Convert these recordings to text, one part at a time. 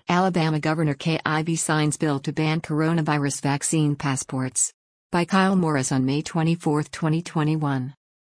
Alabama Governor Kay Ivey signs bill to ban coronavirus vaccine passports. By Kyle Morris on May 24, 2021.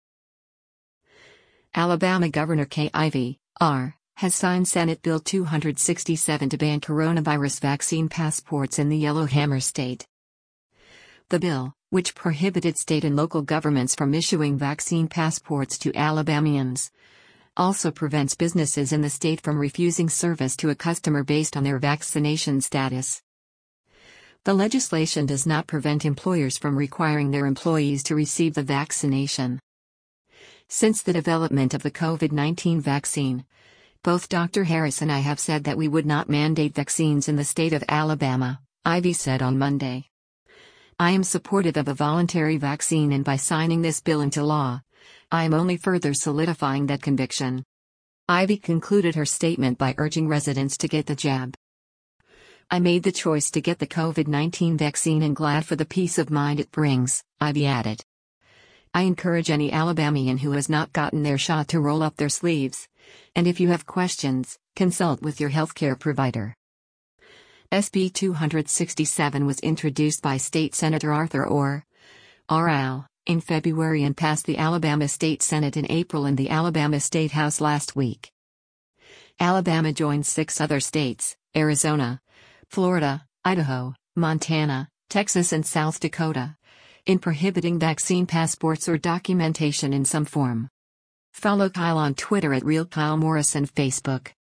Alabama Governor Kay Ivey, R., has signed Senate Bill 267 to ban coronavirus vaccine passports in the Yellowhammer State. The bill, which prohibited state and local governments from issuing vaccine passports to Alabamians, also prevents businesses in the state from refusing service to a customer based on their vaccination status. The legislation does not prevent employers from requiring their employees to receive the vaccination. Since the development of the COVID-19 vaccine, both Dr. Harris and I have said that we would not mandate vaccines in the state of Alabama, Ivey said on Monday. I am supportive of a voluntary vaccine, and by signing this bill into law, I am only further solidifying that conviction. Ivey concluded her statement by urging residents to get the jab. I made the choice to get the COVID-19 vaccine and glad for the peace of mind it brings, Ivey added. I encourage any Alabamian who has not gotten their shot to roll up their sleeves, and if you have questions, consult with your healthcare provider. SB 267 was introduced by State Senator Arthur Orr, R.Al., in February and passed the Alabama State Senate in April and the Alabama State House last week. Alabama joined 6 other states, Arizona, Florida, Idaho, Montana, Texas and South Dakota, in prohibiting vaccine passports or documentation in some form. Follow Kyle on Twitter at RealKyleMorris and Facebook.